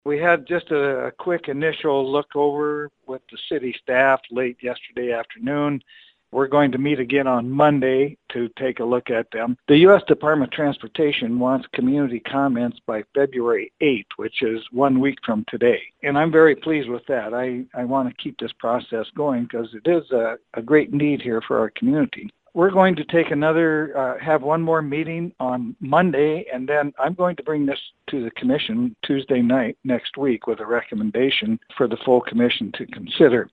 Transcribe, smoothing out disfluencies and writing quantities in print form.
We had just a quick initial look over with the city staff late yesterday afternoon. We're going to meet again on Monday to take a look at them. The U.S. Department of Transportation wants community comments by February 8th, which is 1 week from today. And I'm very pleased with that. I want to keep this process going because it is a great need here for our community. We're going to have one more meeting on Monday, and then I'm going to bring this to the commission Tuesday night next week with a recommendation for the full commission to consider.